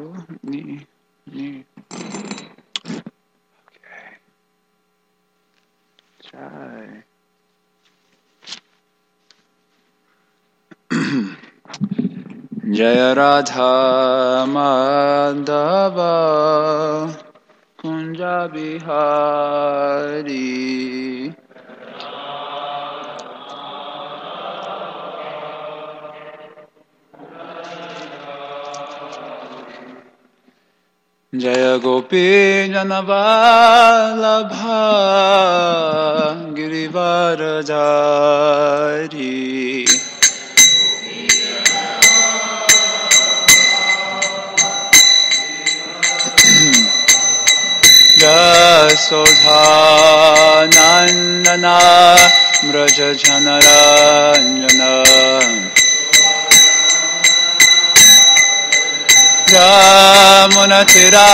Ni. Okay. Chai. Jaya Radha Madhava Kunja Bihari Jaya Gopi Janavalabha Girivaradari Jasodha Nandana Mraja Janaranjana Ramunatira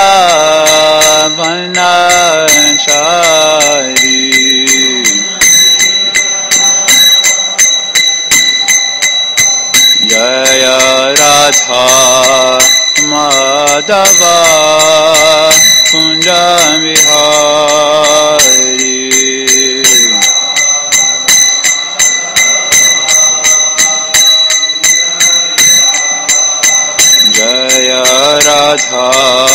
Vanachari Jaya Radha Madhava Kunja Vihari Jaya Radha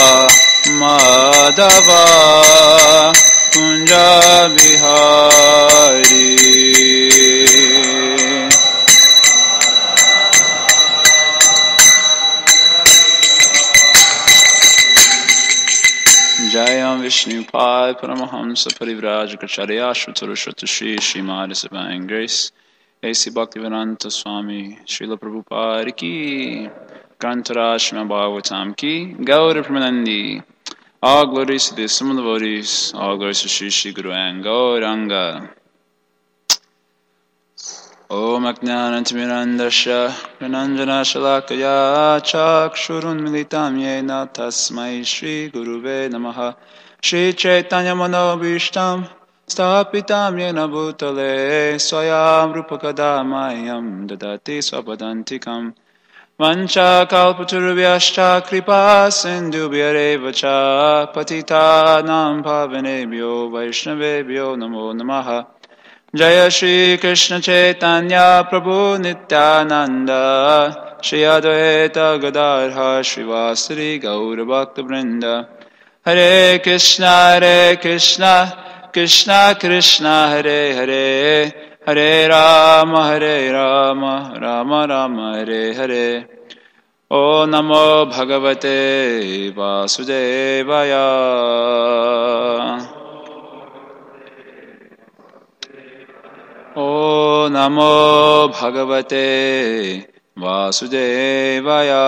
Madhava Kunja Vihari Jayam Vishnupad Paramahamsa Parivrajacharya Shrutarashruta Shri Srimad Divine Grace A.C. Bhaktivedanta Swami Srila Prabhupada Ki Kantaraj Srimad Bhagavatam Ki Gaura Pramanandi All glories to the summit devotees, all glories to Shri Shri Guru and Gauranga. Om Ajnanatimirandasya Prananjana Shalakaya Chakshurun Militam Yena Tasmai Shri Guruve Namaha Shri Chaitanya Manobhishtam Stapitam Yena Bhutale Swayam Rupakadamayam Dadati Swapadantikam Vancha Kalpaturubhyascha Kripa Sindhubhyareva Cha Patitanam Pavanebhyo Vaishnavebhyo Namo Namaha Jaya Shri Krishna Chaitanya Prabhu Nityananda Shri Advaita Gadadhar Srivasari Gaura Bhakta Vrinda Hare Krishna Krishna Krishna Hare Hare Hare Rama Rama Rama Hare Hare O Namo Bhagavate Vasudevaya O Namo Bhagavate Vasudevaya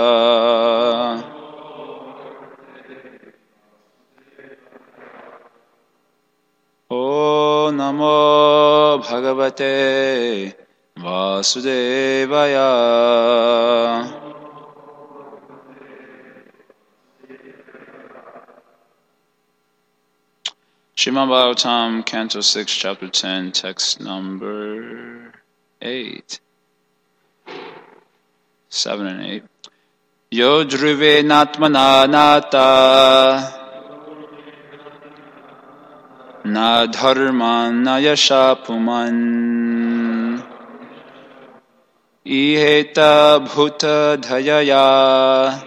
O Namo Bhagavate Vasudevaya Srimad Bhagavatam, Canto 6, Chapter 10, Text number 8, 7 and 8. Yo dhruve natmana nata na dharman na yasha puman iheta bhuta dhayaya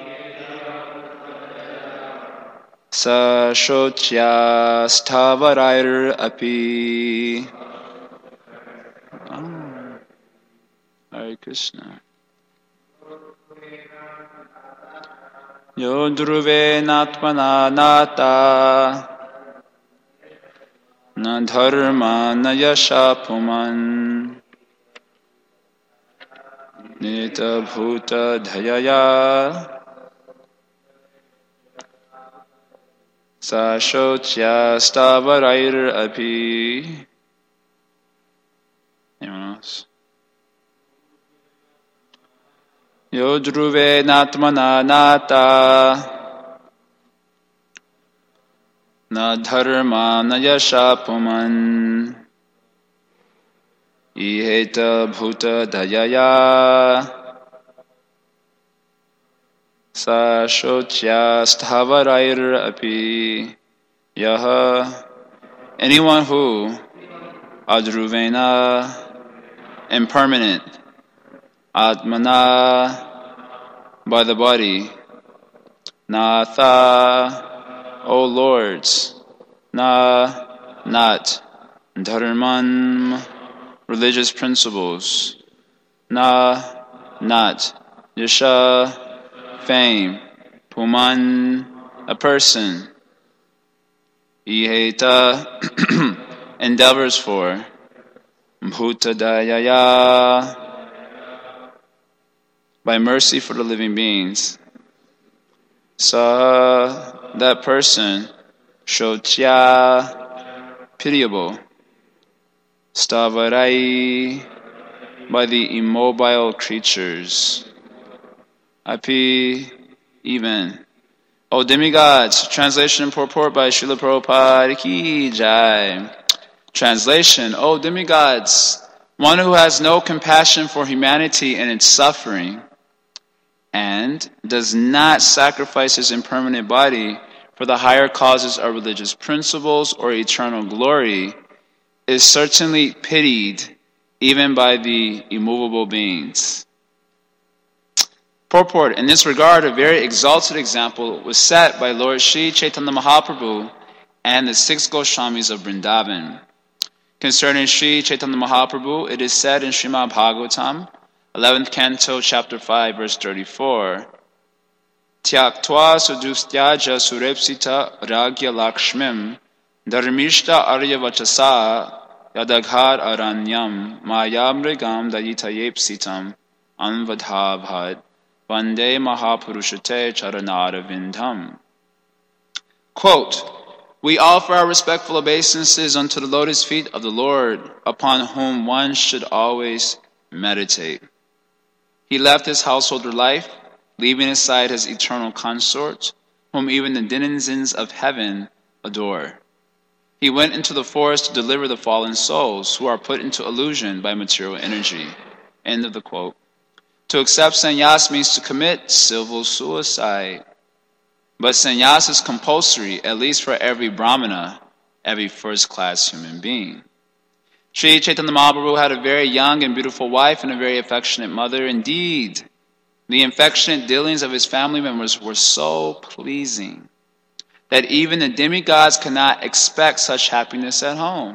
Sa shotya stavarair api. Hare Krishna. Yo dhruve natmana nata na dharma na yasha puman nita bhuta dhayaya Sa shotya stavarair api. Anyone else? Yo dhruve natmana nata na dharma na yasha puman iheta bhuta dhayaya Sa shotyasthavarair api yaha. Anyone who adruvena, impermanent, atmana, by the body, natha, O lords, na, not, dharman, religious principles, na, not, yasha, fame, puman, a person, iheta, endeavors for, bhutadayaya, by mercy for the living beings, sa, that person, shotya, pitiable, stavarai, by the immobile creatures, api, even. O demigods, translation and purport by Srila Prabhupada ki jai. Translation, O demigods, one who has no compassion for humanity and its suffering, and does not sacrifice his impermanent body for the higher causes of religious principles or eternal glory, is certainly pitied even by the immovable beings. Purport, in this regard, a very exalted example was set by Lord Sri Chaitanya Mahaprabhu and the 6 Goswamis of Vrindavan. Concerning Sri Chaitanya Mahaprabhu, it is said in Srimad Bhagavatam, 11th Canto, Chapter 5, verse 34, Tyaktva sudustyaja surepsita ragya lakshmim dharmishta arya vachasa yadaghar aranyam mayamrigam dayitayepsitam anvadhabhat vande mahapurushate charanarvindam. Quote, we offer our respectful obeisances unto the lotus feet of the Lord, upon whom one should always meditate. He left his householder life, leaving aside his eternal consort, whom even the denizens of heaven adore. He went into the forest to deliver the fallen souls who are put into illusion by material energy. End of the quote. To accept sannyas means to commit civil suicide. But sannyas is compulsory, at least for every brahmana, every first-class human being. Sri Chaitanya Mahaprabhu had a very young and beautiful wife and a very affectionate mother. Indeed, the affectionate dealings of his family members were so pleasing that even the demigods cannot expect such happiness at home.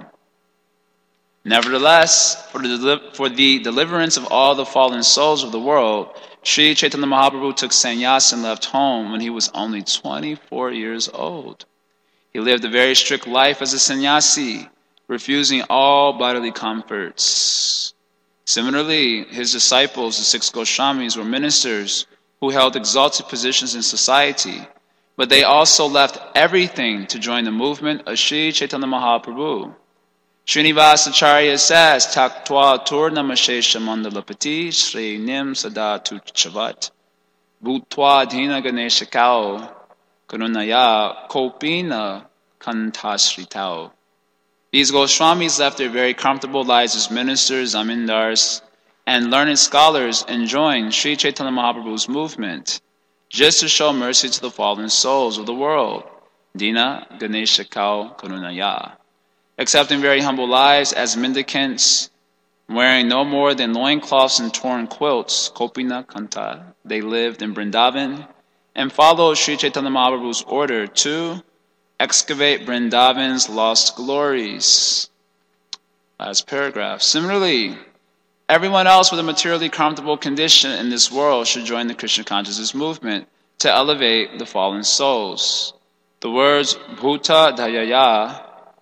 Nevertheless, for the deliverance of all the fallen souls of the world, Sri Chaitanya Mahaprabhu took sannyas and left home when he was only 24 years old. He lived a very strict life as a sannyasi, refusing all bodily comforts. Similarly, his disciples, the 6 Goswamis, were ministers who held exalted positions in society, but they also left everything to join the movement of Sri Chaitanya Mahaprabhu. Srinivasacharya says, Taktva Turnamashesha Mandalapati Shri Nim Sadatu Chavat Bhutva Dina Ganesha Kao Karunaya Kopina Kantasritao. These Goswamis left their very comfortable lives as ministers, zamindars, and learned scholars and joined Sri Chaitanya Mahaprabhu's movement just to show mercy to the fallen souls of the world. Dina Ganesha Kao Karunaya. Accepting very humble lives as mendicants, wearing no more than loincloths and torn quilts, Kopina Kanta, they lived in Vrindavan and followed Sri Chaitanya Mahaprabhu's order to excavate Vrindavan's lost glories. Last paragraph. Similarly, everyone else with a materially comfortable condition in this world should join the Krishna consciousness movement to elevate the fallen souls. The words Bhuta Dayaya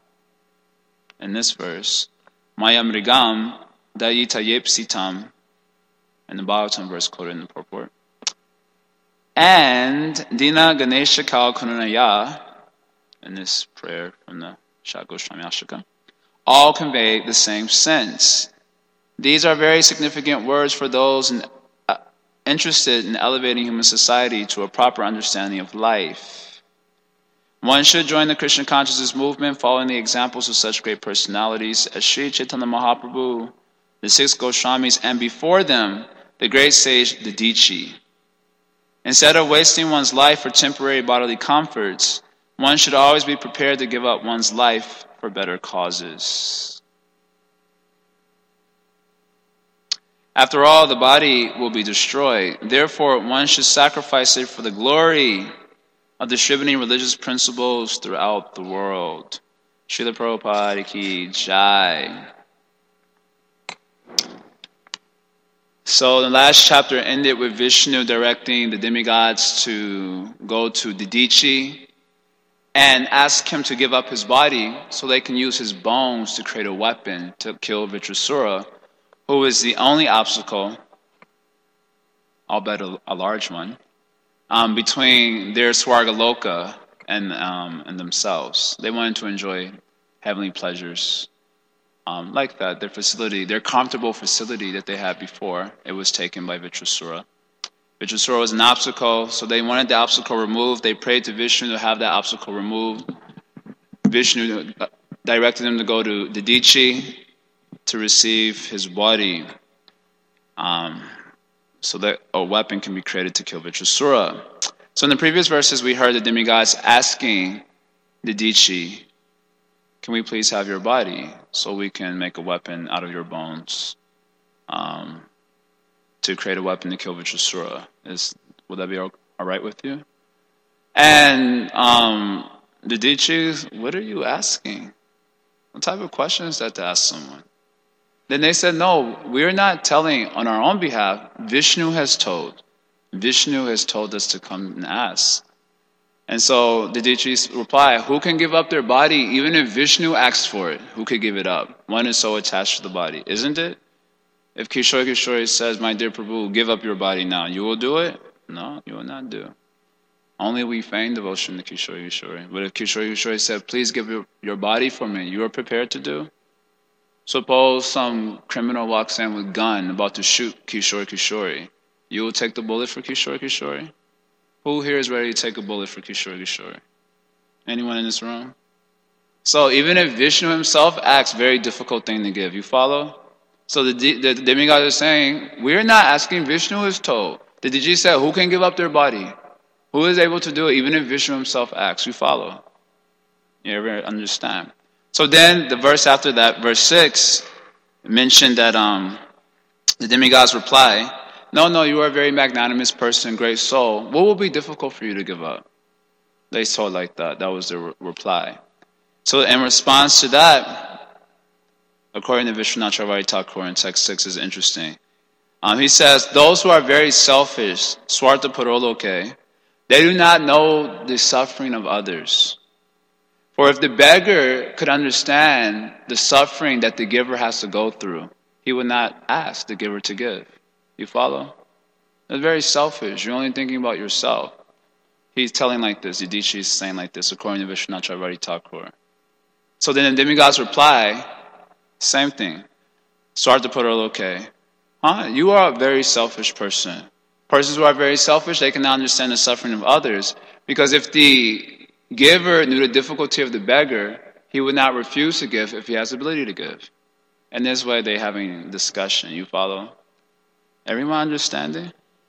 in this verse, Mayamrigam Dayitayepsitam, in the Bhagavatam verse quoted in the purport, and Dina Ganesha Kal Karunaya, in this prayer from the Shakoswami Ashaka, all convey the same sense. These are very significant words for those interested in elevating human society to a proper understanding of life. One should join the Krishna consciousness movement following the examples of such great personalities as Sri Chaitanya Mahaprabhu, the 6 Goswamis, and before them, the great sage Dadichi. Instead of wasting one's life for temporary bodily comforts, one should always be prepared to give up one's life for better causes. After all, the body will be destroyed. Therefore, one should sacrifice it for the glory of distributing religious principles throughout the world. Srila Prabhupada Ki Jai. So the last chapter ended with Vishnu directing the demigods to go to Didichi and ask him to give up his body so they can use his bones to create a weapon to kill Vitrasura, who is the only obstacle, I'll bet a large one, between their Swargaloka and themselves. They wanted to enjoy heavenly pleasures like that. Their facility, their comfortable facility that they had before, it was taken by Vitrasura. Vitrasura was an obstacle, so they wanted the obstacle removed. They prayed to Vishnu to have that obstacle removed. Vishnu directed them to go to Didichi to receive his body, so that a weapon can be created to kill Vitrasura. So in the previous verses, we heard the demigods asking Didichi, can we please have your body so we can make a weapon out of your bones to create a weapon to kill Vitrasura? Would that be all right with you? And Didichi, what are you asking? What type of question is that to ask someone? Then they said, no, we're not telling on our own behalf. Vishnu has told us to come and ask. And so Didichi replied, who can give up their body even if Vishnu asks for it? Who could give it up? One is so attached to the body, isn't it? If Kishore Kishore says, my dear Prabhu, give up your body now, you will do it? No, you will not do. Only we feign devotion to Kishore Kishore. But if Kishore Kishore said, please give your body for me, you are prepared to do? Suppose some criminal walks in with a gun about to shoot Kishore Kishore. You will take the bullet for Kishore Kishore? Who here is ready to take a bullet for Kishore Kishore? Anyone in this room? So even if Vishnu himself asks, very difficult thing to give. You follow? So the demigods are saying, we're not asking, Vishnu is told. The Didichi said, who can give up their body? Who is able to do it even if Vishnu himself asks? You follow? You ever understand? So then the verse after that, verse 6, mentioned that the demigods reply, no, you are a very magnanimous person, great soul. What will be difficult for you to give up? They told like that. That was their reply. So in response to that, according to Vishwanath Chakravarti Thakur in text 6 is interesting. He says, those who are very selfish, swartha paroloke, they do not know the suffering of others. For if the beggar could understand the suffering that the giver has to go through, he would not ask the giver to give. You follow? That's very selfish. You're only thinking about yourself. He's telling like this. Didichi is saying like this, according to Vishwanath Chakravarti Thakur. So then the demigods reply, same thing. Swartha paroloke. You are a very selfish person. Persons who are very selfish, they cannot understand the suffering of others. Because if the giver knew the difficulty of the beggar, he would not refuse to give if he has the ability to give. And this way they're having discussion. You follow? Everyone understanding?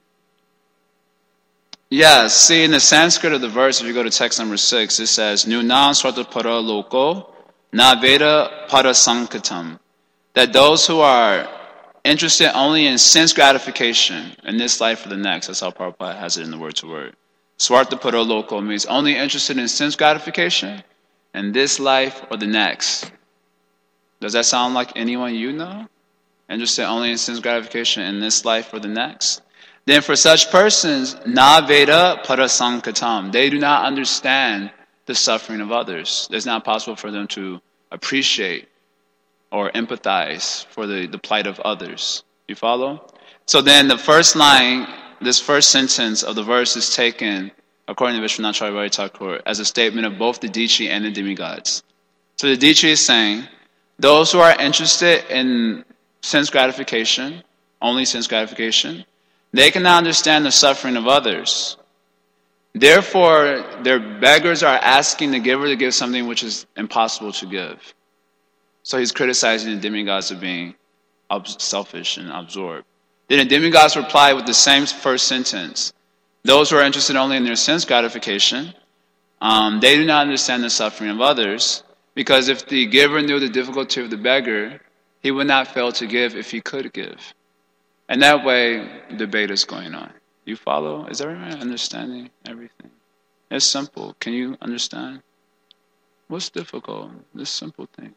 Yes. See, in the Sanskrit of the verse, if you go to text number 6, it says, Nunam swartha para loko na veda para sankatam. That those who are interested only in sense gratification in this life or the next, that's how Prabhupada has it in the word to word. Swartha para loko means only interested in sense gratification in this life or the next. Does that sound like anyone you know? Interested only in sense gratification in this life or the next? Then for such persons, na veda para sankatam, they do not understand the suffering of others. It's not possible for them to appreciate or empathize for the plight of others. You follow? So then the first line, this first sentence of the verse is taken, according to Vishwanath Chakravarti Thakur, as a statement of both the Dichi and the demigods. So the Dichi is saying, those who are interested in sense gratification, only sense gratification, they cannot understand the suffering of others. Therefore, their beggars are asking the giver to give something which is impossible to give. So he's criticizing the demigods of being selfish and absorbed. Then the demigods reply with the same first sentence. Those who are interested only in their sense gratification, they do not understand the suffering of others, because if the giver knew the difficulty of the beggar, he would not fail to give if he could give. And that way, debate is going on. You follow? Is everyone understanding everything? It's simple. Can you understand? What's difficult? This simple thing.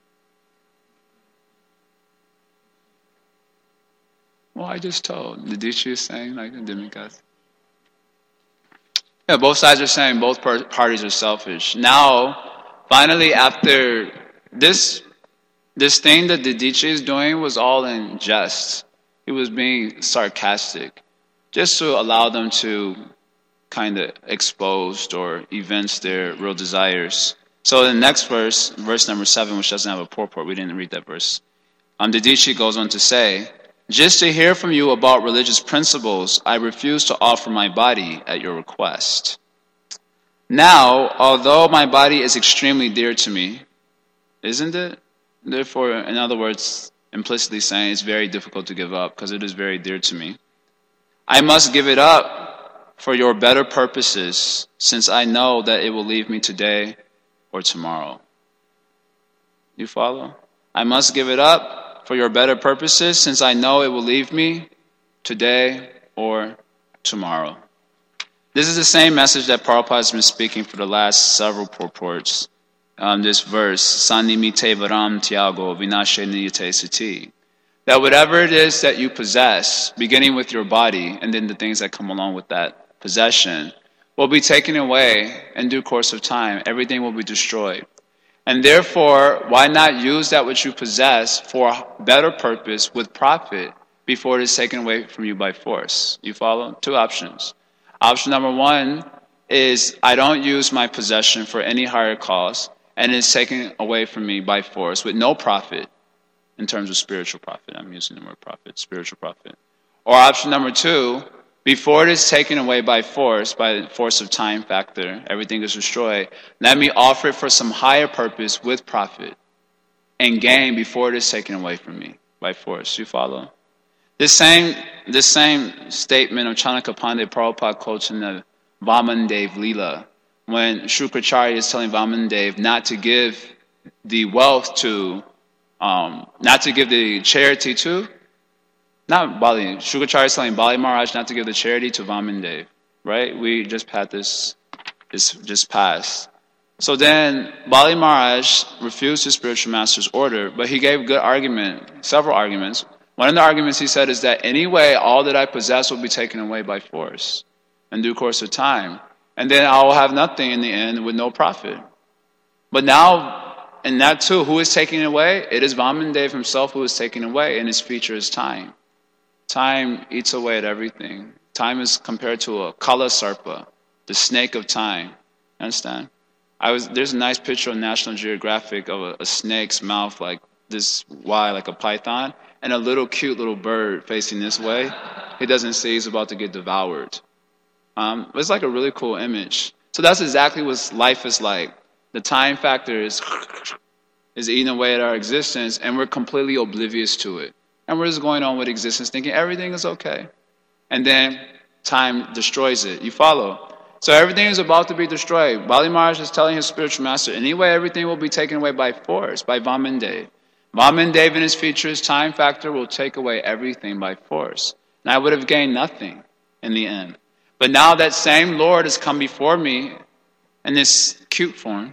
Well, I just told. The Dichi is saying, like the demigods. Yeah, both sides are saying both parties are selfish. Now, finally, after this thing that the Dichi is doing was all in jest. He was being sarcastic, just to allow them to kind of expose or evince their real desires. So the next verse number 7, which doesn't have a purport, we didn't read that verse. The Dichi goes on to say, just to hear from you about religious principles, I refuse to offer my body at your request. Now, although my body is extremely dear to me, isn't it? Therefore, in other words, implicitly saying it's very difficult to give up because it is very dear to me. I must give it up for your better purposes, since I know that it will leave me today or tomorrow. You follow? I must give it up for your better purposes, since I know it will leave me today or tomorrow. This is the same message that Prabhupada has been speaking for the last several purports. This verse, Sanimite varam tiago vinashe niyate sati. That whatever it is that you possess, beginning with your body and then the things that come along with that possession, will be taken away in due course of time. Everything will be destroyed. And therefore, why not use that which you possess for a better purpose with profit before it is taken away from you by force? You follow? 2 options. Option number 1 is I don't use my possession for any higher cause, and it's taken away from me by force with no profit in terms of spiritual profit. I'm using the word profit, spiritual profit. Or option number 2, before it is taken away by the force of time factor, everything is destroyed, let me offer it for some higher purpose with profit and gain before it is taken away from me by force. You follow? This same statement of Chanakya Pandey Prabhupada quotes in the Vamandev Leela, when Shukracharya is telling Vamandev not to give the wealth to, not to give the charity to, not Bali. Shukracharya is telling Bali Maharaj not to give the charity to Vamandev, right? We just had this just passed. So then Bali Maharaj refused his spiritual master's order, but he gave good argument, several arguments. One of the arguments he said is that anyway, all that I possess will be taken away by force in due course of time. And then I will have nothing in the end with no profit. But now, in that too, who is taking it away? It is Vamandev himself who is taking it away, and his feature is time. Time eats away at everything. Time is compared to a Kala Sarpa, the snake of time. Understand? There's a nice picture on National Geographic of a snake's mouth like this wide, like a python, and a little cute little bird facing this way. He doesn't see he's about to get devoured. It's like a really cool image. So that's exactly what life is like. The time factor is eating away at our existence, and we're completely oblivious to it. And we're just going on with existence thinking everything is okay. And then time destroys it. You follow? So everything is about to be destroyed. Bali Maharaj is telling his spiritual master, anyway, everything will be taken away by force, by Vamandev. Vamandev and his features, time factor, will take away everything by force. And I would have gained nothing in the end. But now that same Lord has come before me in this cute form,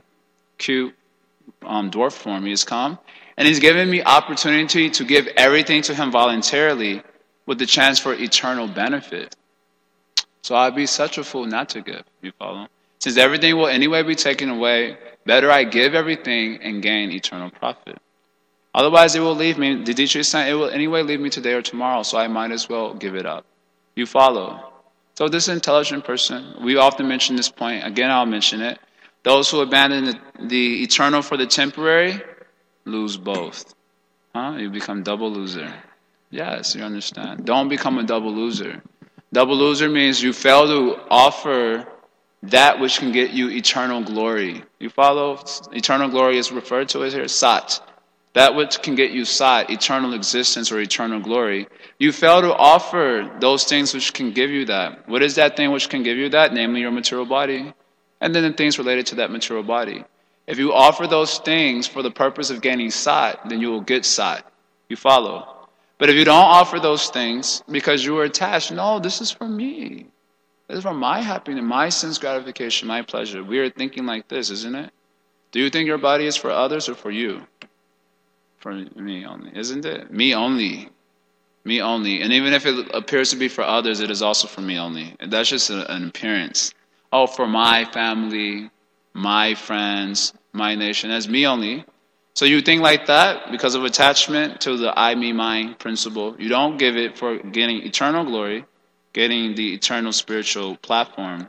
dwarf form. He has come, and he's given me opportunity to give everything to him voluntarily with the chance for eternal benefit. So I'd be such a fool not to give, you follow? Since everything will anyway be taken away, better I give everything and gain eternal profit. Otherwise it will leave me, the teacher is saying, it will anyway leave me today or tomorrow, so I might as well give it up. You follow? So this intelligent person, we often mention this point, again I'll mention it, those who abandon the eternal for the temporary lose both. You become double loser. Yes, you understand. Don't become a double loser. Double loser means you fail to offer that which can get you eternal glory. You follow? Eternal glory is referred to as here, sat. that which can get you sat, eternal existence or eternal glory, you fail to offer those things which can give you that. What is that thing which can give you that? Namely, your material body, and then the things related to that material body. If you offer those things for the purpose of gaining sat, then you will get sat. You follow? But if you don't offer those things because you are attached, no, this is for me. This is for my happiness, my sense gratification, my pleasure. We are thinking like this, isn't it? Do you think your body is for others or for you? For me only, isn't it? Me only. Me only. And even if it appears to be for others, it is also for me only. That's just an appearance. Oh, for my family, my friends, my nation. That's me only. So you think like that because of attachment to the I, me, mine principle. You don't give it for getting eternal glory, getting the eternal spiritual platform.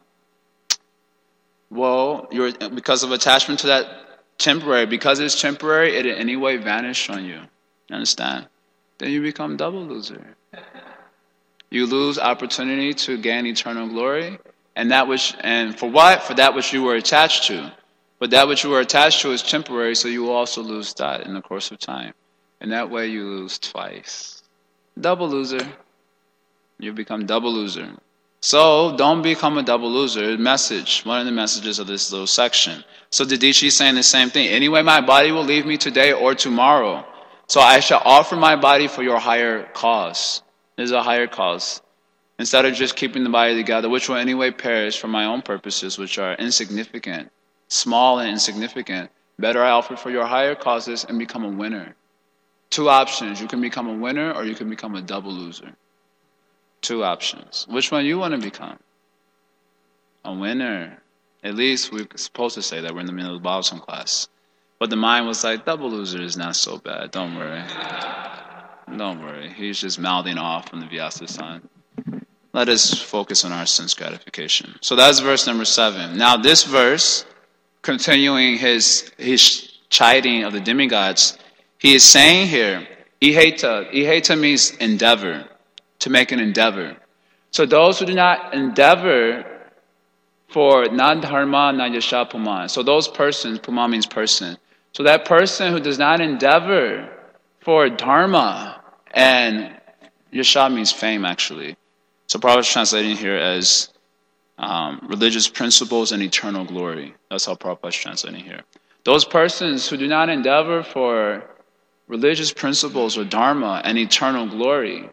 Well, because of attachment to that temporary, because it's temporary, it in any way vanished on you. You understand? Then you become double loser. You lose opportunity to gain eternal glory, and for what? For that which you were attached to. But that which you were attached to is temporary, so you will also lose that in the course of time. And that way you lose twice. Double loser. You become double loser. So don't become a double loser. Message, one of the messages of this little section. So Didichi is saying the same thing. Anyway, my body will leave me today or tomorrow. So I shall offer my body for your higher cause. There's a higher cause. Instead of just keeping the body together, which will anyway perish for my own purposes, which are insignificant, small and insignificant. Better I offer for your higher causes and become a winner. Two options. You can become a winner or you can become a double loser. Two options. Which one you want to become? A winner. At least we're supposed to say that. We're in the middle of the Baosan class. But the mind was like, double loser is not so bad. Don't worry. Don't worry. He's just mouthing off from the Vyasa-san. Let us focus on our sense gratification. So that's verse number 7. Now this verse, continuing his chiding of the demigods, he is saying here, iheta. Iheta means endeavor. To make an endeavor. So those who do not endeavor for na dharma na yasha puman. So those persons, puman means person. So that person who does not endeavor for dharma, and yasha means fame actually. So Prabhupada is translating here as religious principles and eternal glory. That's how Prabhupada is translating here. Those persons who do not endeavor for religious principles or dharma and eternal glory,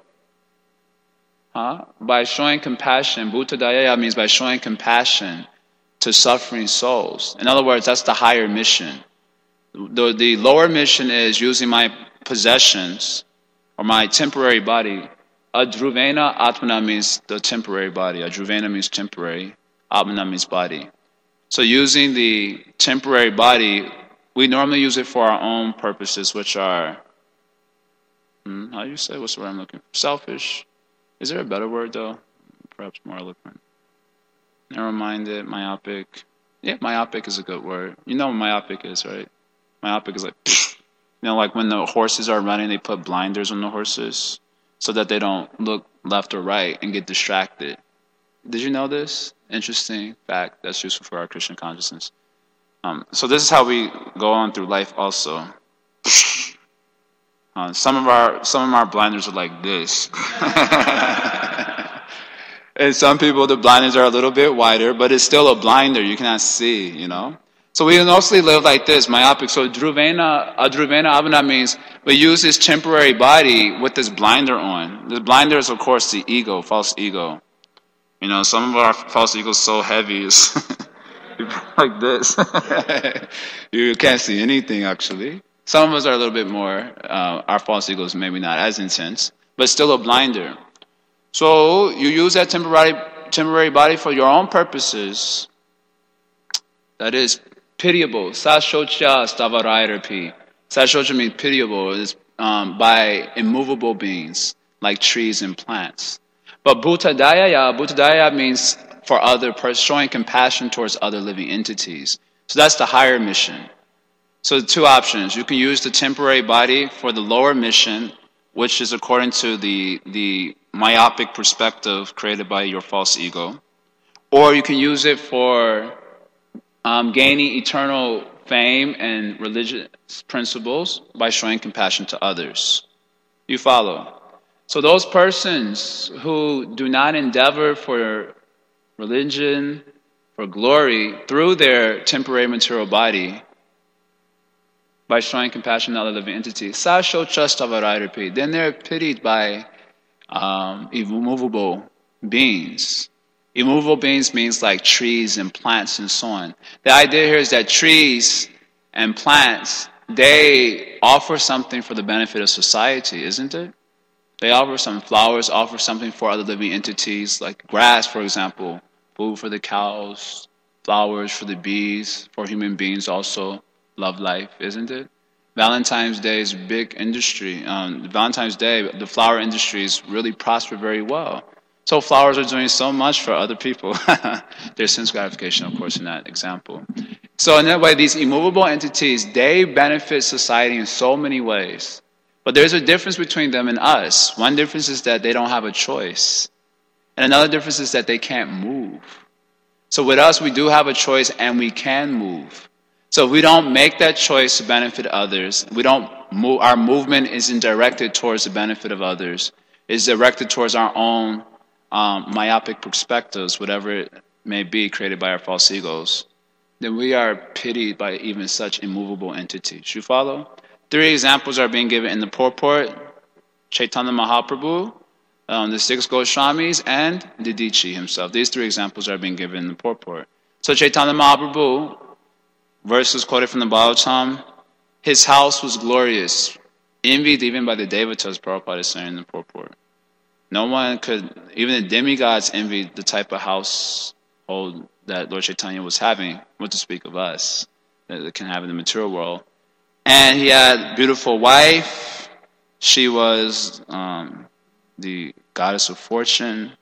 by showing compassion, Bhuta-daya means by showing compassion to suffering souls. In other words, that's the higher mission. The lower mission is using my possessions or my temporary body. Adruvena Atmana means the temporary body. Adruvena means temporary. Atmana means body. So using the temporary body, we normally use it for our own purposes, which are, how do you say? What's the word I'm looking for? Selfish. Is there a better word, though? Perhaps more eloquent. Narrow-minded, myopic. Yeah, myopic is a good word. You know what myopic is, right? Myopic is like, like when the horses are running, they put blinders on the horses so that they don't look left or right and get distracted. Did you know this? Interesting fact that's useful for our Krishna consciousness. So this is how we go on through life also. Some of our blinders are like this. And some people, the blinders are a little bit wider, but it's still a blinder. You cannot see, So we mostly live like this, myopic. So adruvena avana means we use this temporary body with this blinder on. The blinder is, of course, the ego, false ego. Some of our false ego is so heavy, it's like this. You can't see anything, actually. Some of us are a little bit more, our false ego is maybe not as intense, but still a blinder. So you use that temporary body for your own purposes. That is pitiable. Sashocha stavarayarapi. Sashocha means pitiable. It's by immovable beings, like trees and plants. But Bhuta-daya means for other persons, showing compassion towards other living entities. So that's the higher mission. So two options. You can use the temporary body for the lower mission, which is according to the myopic perspective created by your false ego. Or you can use it for gaining eternal fame and religious principles by showing compassion to others. You follow? So those persons who do not endeavor for religion, for glory, through their temporary material body, by showing compassion to other living entities, then they're pitied by immovable beings. Immovable beings means like trees and plants and so on. The idea here is that trees and plants, they offer something for the benefit of society, isn't it? They offer some flowers, offer something for other living entities, like grass, for example, food for the cows, flowers for the bees, for human beings also. Love life, isn't it? Valentine's Day is a big industry. Valentine's Day, the flower industries really prosper very well. So flowers are doing so much for other people. There's sense gratification, of course, in that example. So in that way, these immovable entities, they benefit society in so many ways. But there's a difference between them and us. One difference is that they don't have a choice. And another difference is that they can't move. So with us, we do have a choice and we can move. So if we don't make that choice to benefit others, we don't move, our movement isn't directed towards the benefit of others. It's directed towards our own myopic perspectives, whatever it may be, created by our false egos. Then we are pitied by even such immovable entities. You follow? 3 examples are being given in the purport: Chaitanya Mahaprabhu, the 6 Goswamis, and Didichi himself. These 3 examples are being given in the purport. So Chaitanya Mahaprabhu, verses quoted from the Bhagavatam, his house was glorious, envied even by the Devatas, Prabhupada is saying in the purport. No one could, even the demigods envied the type of household that Lord Chaitanya was having, what to speak of us, that it can have in the material world. And he had a beautiful wife. She was the goddess of fortune.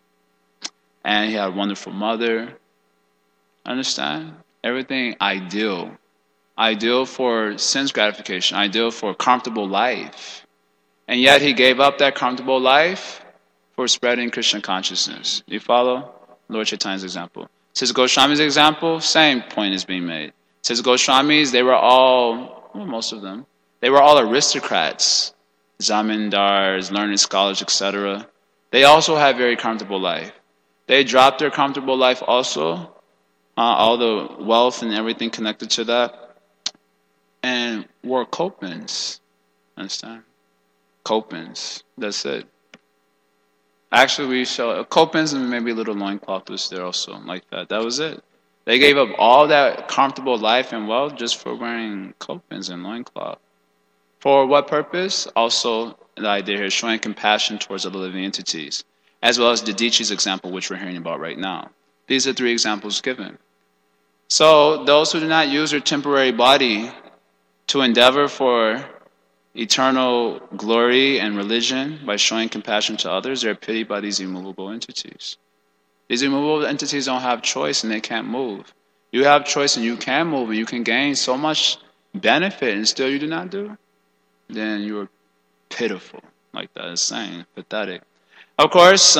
And he had a wonderful mother. Understand? Everything ideal. Ideal for sense gratification. Ideal for a comfortable life. And yet he gave up that comfortable life for spreading Krishna consciousness. You follow? Lord Chaitanya's example. Says Goswami's example, same point is being made. Says Goswamis, they were all, well, most of them, they were all aristocrats, zamindars, learned scholars, etc. They also had very comfortable life. They dropped their comfortable life also, all the wealth and everything connected to that, and wore kopins. Understand? Kopins. That's it. Actually, we show kopins and maybe a little loincloth was there also, like that. That was it. They gave up all that comfortable life and wealth just for wearing kopins and loincloth. For what purpose? Also, the idea here is showing compassion towards other living entities, as well as Didichi's example, which we're hearing about right now. These are 3 examples given. So, those who do not use their temporary body to endeavor for eternal glory and religion by showing compassion to others, they're pitied by these immovable entities. These immovable entities don't have choice and they can't move. You have choice and you can move and you can gain so much benefit and still you do not do, then you are pitiful, like that is saying, pathetic. Of course,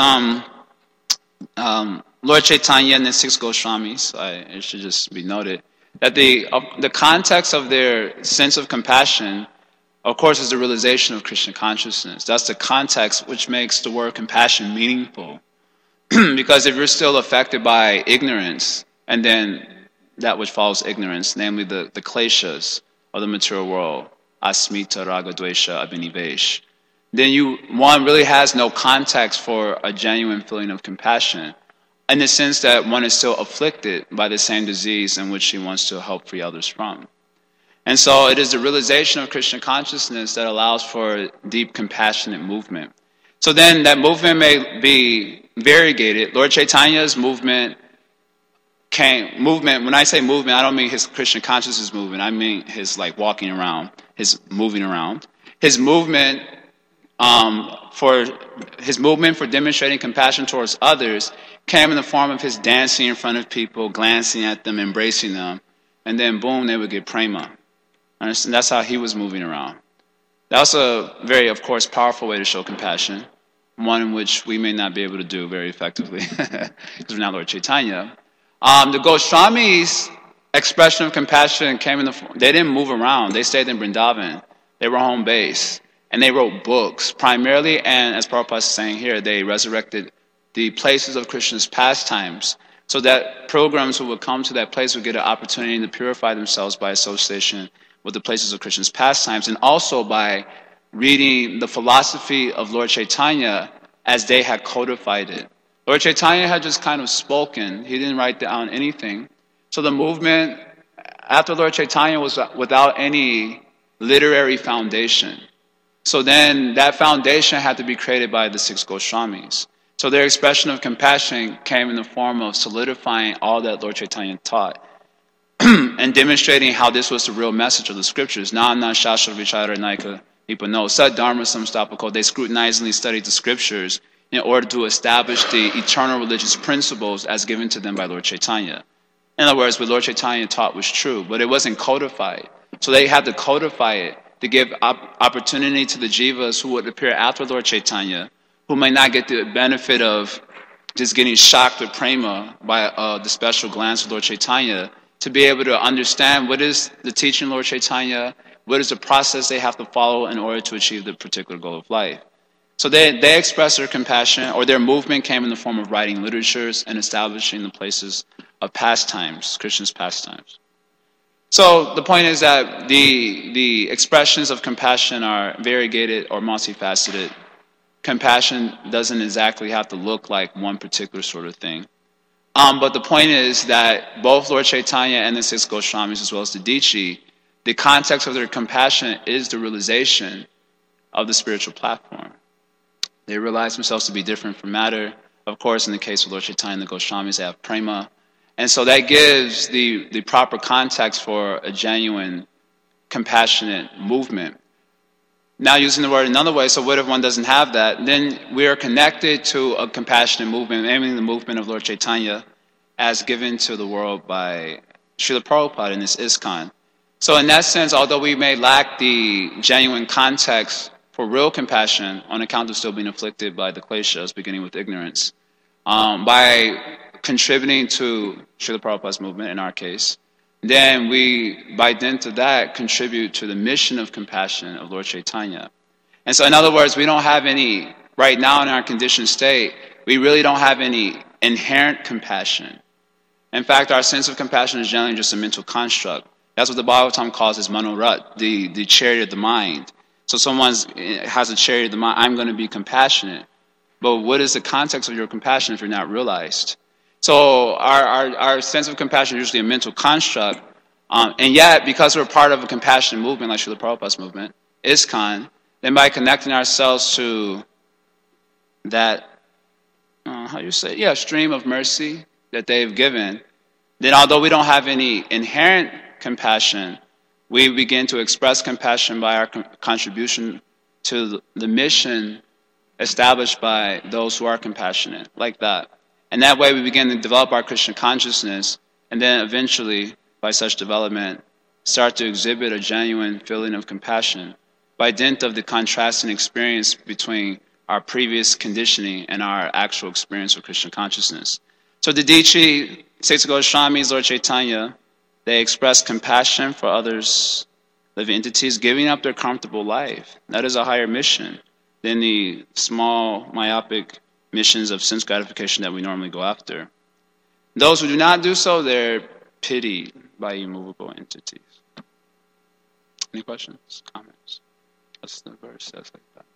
Lord Chaitanya and the 6 Goswamis, it should just be noted, that the context of their sense of compassion, of course, is the realization of Krishna consciousness. That's the context which makes the word compassion meaningful. Because if you're still affected by ignorance, and then that which follows ignorance, namely the kleshas of the material world, asmita, raga, dvesha, abhinivesh, then one really has no context for a genuine feeling of compassion, in the sense that one is still afflicted by the same disease in which he wants to help free others from. And so it is the realization of Krishna consciousness that allows for deep compassionate movement. So then that movement may be variegated. Lord Chaitanya's movement, when I say movement, I don't mean his Krishna consciousness movement. I mean his like walking around, his moving around. His movement for demonstrating compassion towards others came in the form of his dancing in front of people, glancing at them, embracing them, and then boom, they would get prema. And that's how he was moving around. That's a very, of course, powerful way to show compassion, one in which we may not be able to do very effectively because we're not Lord Chaitanya. The Goswamis, expression of compassion came in they didn't move around. They stayed in Vrindavan. They were home base. And they wrote books primarily, and as Prabhupada is saying here, they resurrected the places of Krishna's pastimes so that pilgrims who would come to that place would get an opportunity to purify themselves by association with the places of Krishna's pastimes, and also by reading the philosophy of Lord Chaitanya as they had codified it. Lord Chaitanya had just kind of spoken. He didn't write down anything. So the movement, after Lord Chaitanya, was without any literary foundation. So then that foundation had to be created by the 6 Goswamis. So their expression of compassion came in the form of solidifying all that Lord Chaitanya taught and demonstrating how this was the real message of the scriptures. Nana Shastra Vichara Naika Nipano Sat Dharma Samstapako. They scrutinizingly studied the scriptures in order to establish the eternal religious principles as given to them by Lord Chaitanya. In other words, what Lord Chaitanya taught was true, but it wasn't codified. So they had to codify it to give opportunity to the jivas who would appear after Lord Chaitanya, who may not get the benefit of just getting shocked with prema by the special glance of Lord Chaitanya, to be able to understand what is the teaching of Lord Chaitanya, what is the process they have to follow in order to achieve the particular goal of life. So they expressed their compassion, or their movement came in the form of writing literatures and establishing the places of pastimes, Krishna's pastimes. So the point is that the expressions of compassion are variegated or multifaceted. Compassion doesn't exactly have to look like one particular sort of thing. But the point is that both Lord Chaitanya and the 6 Goswamis, as well as the Dichi, the context of their compassion is the realization of the spiritual platform. They realize themselves to be different from matter. Of course, in the case of Lord Chaitanya and the Goswamis, they have prema. And so that gives the proper context for a genuine, compassionate movement. Now, using the word another way, so what if one doesn't have that? Then we are connected to a compassionate movement, namely the movement of Lord Chaitanya, as given to the world by Srila Prabhupada in this ISKCON. So in that sense, although we may lack the genuine context for real compassion on account of still being afflicted by the kleshas, beginning with ignorance, by contributing to Srila Prabhupada's movement in our case, then we, by dint of that, contribute to the mission of compassion of Lord Chaitanya. And so in other words, we don't have any, right now in our conditioned state, we really don't have any inherent compassion. In fact, our sense of compassion is generally just a mental construct. That's what the Bhagavatam calls as manorat, the chariot of the mind. So someone has a chariot of the mind, I'm going to be compassionate. But what is the context of your compassion if you're not realized? So our sense of compassion is usually a mental construct. And yet, because we're part of a compassionate movement like Srila Prabhupada's movement, ISKCON, then by connecting ourselves to that, stream of mercy that they've given, then although we don't have any inherent compassion, we begin to express compassion by our contribution to the mission established by those who are compassionate, like that. And that way we begin to develop our Krishna consciousness, and then eventually, by such development, start to exhibit a genuine feeling of compassion by dint of the contrasting experience between our previous conditioning and our actual experience of Krishna consciousness. So the Dichi, 6 Goswamis, Lord Chaitanya, they express compassion for others, living entities, giving up their comfortable life. That is a higher mission than the small, myopic missions of sense gratification that we normally go after. Those who do not do so, they're pitied by immovable entities. Any questions, comments? That's the verse says like that.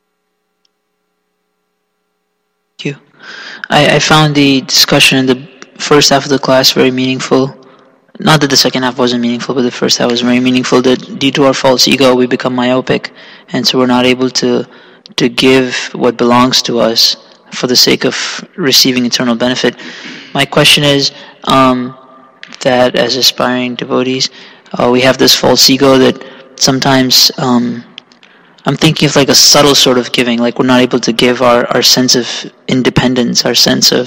Thank you. I found the discussion in the first half of the class very meaningful. Not that the second half wasn't meaningful, but the first half was very meaningful. That due to our false ego, we become myopic, and so we're not able to give what belongs to us for the sake of receiving eternal benefit. My question is that as aspiring devotees, we have this false ego that sometimes I'm thinking of like a subtle sort of giving, like we're not able to give our sense of independence, our sense of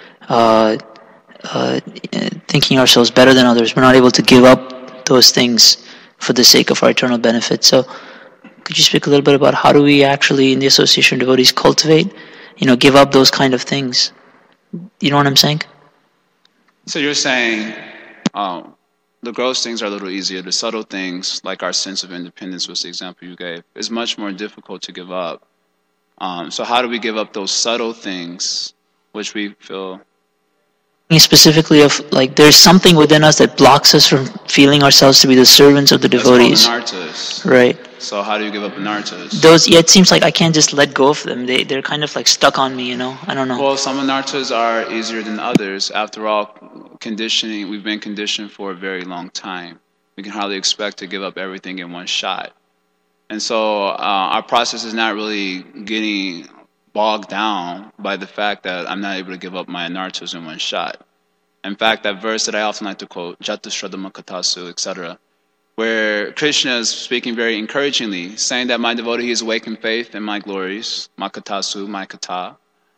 thinking ourselves better than others. We're not able to give up those things for the sake of our eternal benefit. So could you speak a little bit about how do we actually, in the Association of Devotees, cultivate, give up those kind of things? You know what I'm saying? So you're saying the gross things are a little easier. The subtle things, like our sense of independence, was the example you gave, is much more difficult to give up. So how do we give up those subtle things, which we feel? Specifically of like there's something within us that blocks us from feeling ourselves to be the servants of the devotees. That's called anartas. Right. So how do you give up anartas? Those, yeah, it seems like I can't just let go of them. They're kind of like stuck on me, I don't know. Well, some anartas are easier than others. After all, conditioning, we've been conditioned for a very long time. We can hardly expect to give up everything in one shot. And so our process is not really getting bogged down by the fact that I'm not able to give up my anartas in one shot. In fact, that verse that I often like to quote, Jatusradama Katasu, etc., where Krishna is speaking very encouragingly, saying that my devotee is awake in faith in my glories, Makatasu, my kata.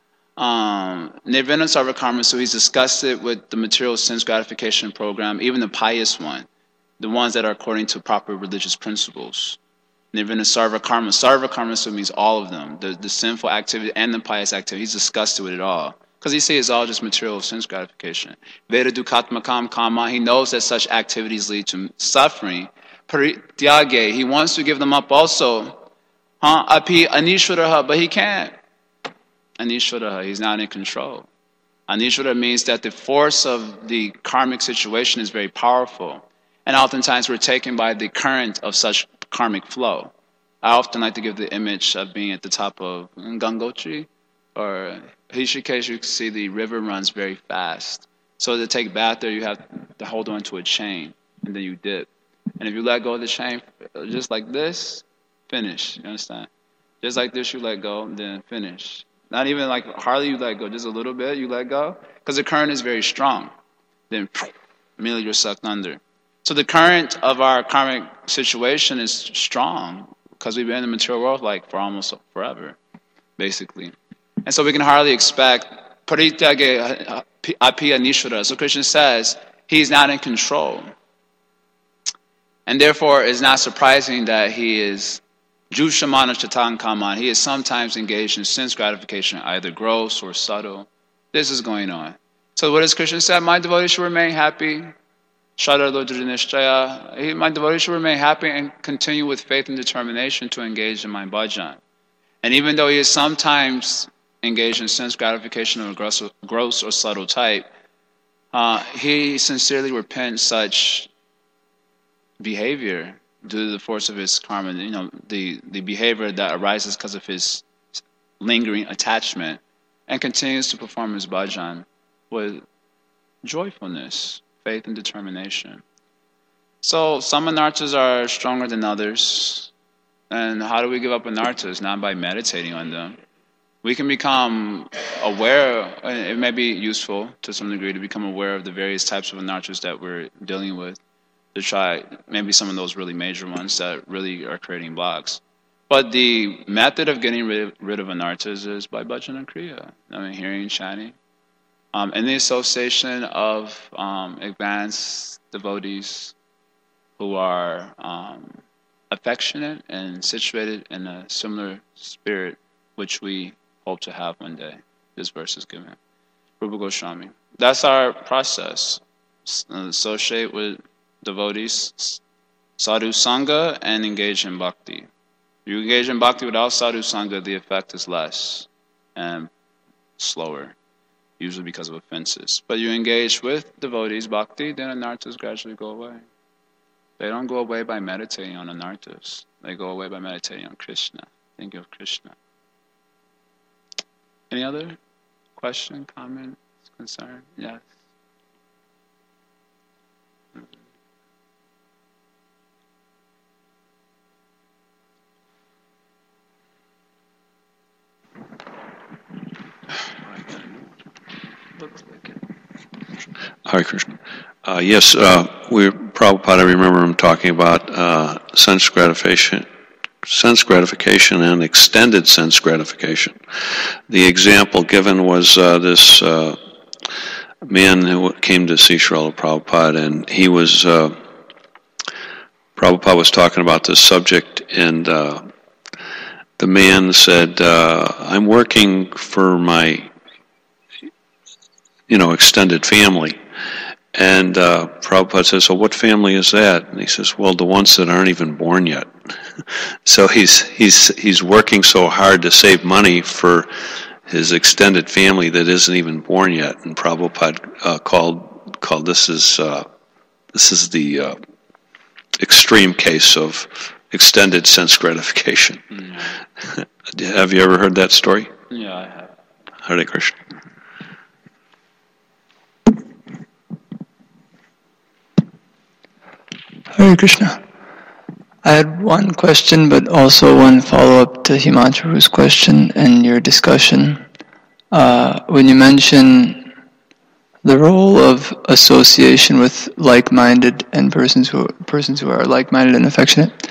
Nirvana Sarva Karma, so he's discussed it with the material sense gratification program, even the pious one, the ones that are according to proper religious principles. Nirvana Sarva Karma so means all of them, the sinful activity and the pious activity. He's disgusted with it all. Because he sees it's all just material sense gratification. Veda Dukatmakam Kama, he knows that such activities lead to suffering. Parityage, he wants to give them up also. Api Anishwaraha, but he can't. Anishwaraha, he's not in control. Anishwara means that the force of the karmic situation is very powerful. And oftentimes we're taken by the current of such karmic flow. I often like to give the image of being at the top of Gangotri or Rishikesh. You can see the river runs very fast. So to take bath there, you have to hold on to a chain, and then you dip. And if you let go of the chain, just like this, finish. You understand? Just like this, you let go, then finish. Not even like hardly you let go, just a little bit you let go, because the current is very strong. Then immediately you're sucked under. So the current of our karmic situation is strong because we've been in the material world like for almost forever, basically. And so we can hardly expect Parityage Api Anishwara. So Krishna says he's not in control. And therefore it's not surprising that he is Jushamana Chatan Kaman. He is sometimes engaged in sense gratification, either gross or subtle. This is going on. So what does Krishna say? My devotee should remain happy. My devotee should remain happy and continue with faith and determination to engage in my bhajan. And even though he is sometimes engaged in sense gratification of a gross or subtle type, he sincerely repents such behavior due to the force of his karma. The behavior that arises because of his lingering attachment, and continues to perform his bhajan with joyfulness, faith, and determination. So some anartas are stronger than others. And how do we give up anartas? Not by meditating on them. We can become aware, it may be useful to some degree to become aware of the various types of anartas that we're dealing with, to try maybe some of those really major ones that really are creating blocks. But the method of getting rid of anartas is by bhajan and kriya. Hearing, chanting. In the association of advanced devotees who are affectionate and situated in a similar spirit, which we hope to have one day. This verse is given. Rupa Goswami. That's our process. Associate with devotees, sadhu sangha, and engage in bhakti. If you engage in bhakti without sadhu sangha, the effect is less and slower, usually because of offenses. But you engage with devotees, bhakti, then anartas gradually go away. They don't go away by meditating on anartas. They go away by meditating on Krishna. Think of Krishna. Any other question, comment, concern? Yes. Hare Krishna. Yes, Prabhupada, I remember him talking about sense gratification and extended sense gratification. The example given was this man who came to see Srila Prabhupada, and he was, Prabhupada was talking about this subject, and the man said, I'm working for my extended family, And Prabhupada says, "So what family is that?" And he says, "Well, the ones that aren't even born yet." So he's working so hard to save money for his extended family that isn't even born yet. And Prabhupada called this is the extreme case of extended sense gratification. Mm-hmm. Have you ever heard that story? Yeah, I have. Hare Krishna. Hare Krishna. I had one question, but also one follow-up to Himanshu's question and your discussion. When you mention the role of association with like-minded and persons who are like-minded and affectionate,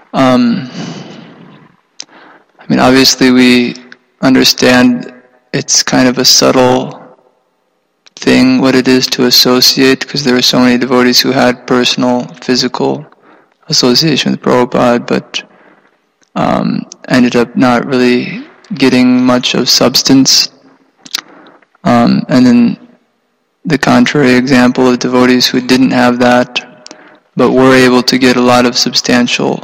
obviously we understand it's kind of a subtle thing what it is to associate, because there are so many devotees who had personal, physical association with Prabhupada, but ended up not really getting much of substance. And then the contrary example of devotees who didn't have that, but were able to get a lot of substantial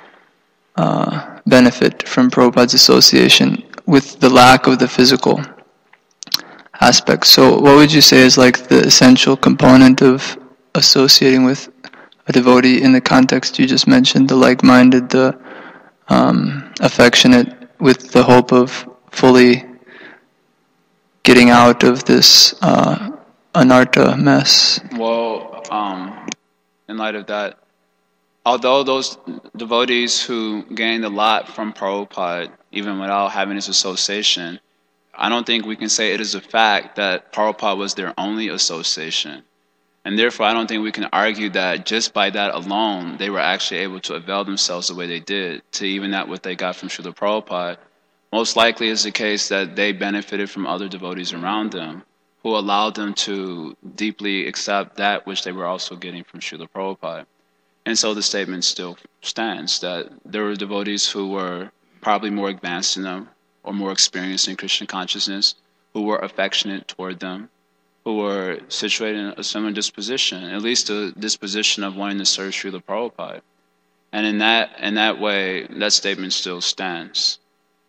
benefit from Prabhupada's association with the lack of the physical aspect. So what would you say is like the essential component of associating with a devotee in the context you just mentioned, the like-minded, the affectionate, with the hope of fully getting out of this anartha mess? Well, in light of that, although those devotees who gained a lot from Prabhupada, even without having this association, I don't think we can say it is a fact that Prabhupada was their only association. And therefore, I don't think we can argue that just by that alone, they were actually able to avail themselves the way they did to even that what they got from Srila Prabhupada. Most likely is the case that they benefited from other devotees around them who allowed them to deeply accept that which they were also getting from Srila Prabhupada. And so the statement still stands that there were devotees who were probably more advanced in them or more experienced in Krishna consciousness, who were affectionate toward them, who were situated in a similar disposition, at least a disposition of wanting to serve Srila Prabhupada. And in that way, that statement still stands.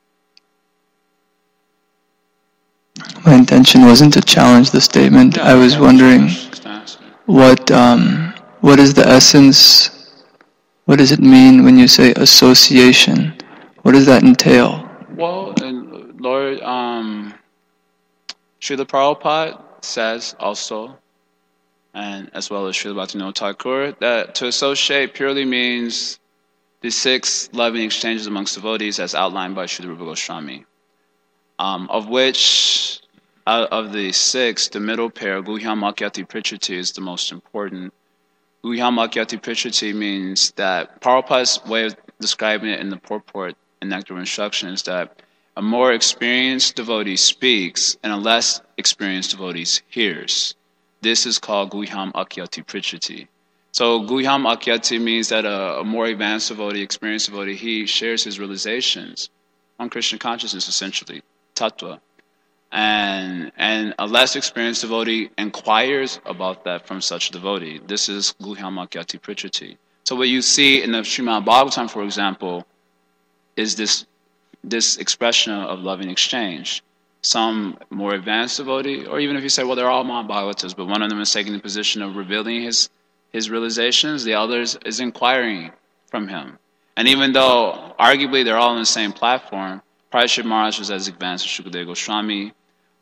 My intention wasn't to challenge the statement. Yeah, I was wondering what is the essence, what does it mean when you say association? What does that entail? Well, Lord, Srila Prabhupada says also, and as well as Srila Bhaktivinoda Thakur, that to associate purely means the 6 loving exchanges amongst devotees as outlined by Srila Rupa Goswami, of which, out of the 6, the middle pair, Guhyam Akyati Prichati, is the most important. Guhyam Akyati Prichati means that Prabhupada's way of describing it in the purport and nectar of instruction is that a more experienced devotee speaks and a less experienced devotee hears. This is called Guhyam Akyati Prichati. So Guhyam Akyati means that a more advanced devotee, experienced devotee, he shares his realizations on Krishna consciousness, essentially, tattva. And a less experienced devotee inquires about that from such a devotee. This is Guhyam Akyati Prichati. So what you see in the Srimad Bhagavatam, for example, is this expression of loving exchange. Some more advanced devotee, or even if you say, well, they're all Mahabhagavatas, but one of them is taking the position of revealing his realizations, the other is inquiring from him. And even though arguably they're all on the same platform, Parashar Maharaj was as advanced as Shukadeva Goswami,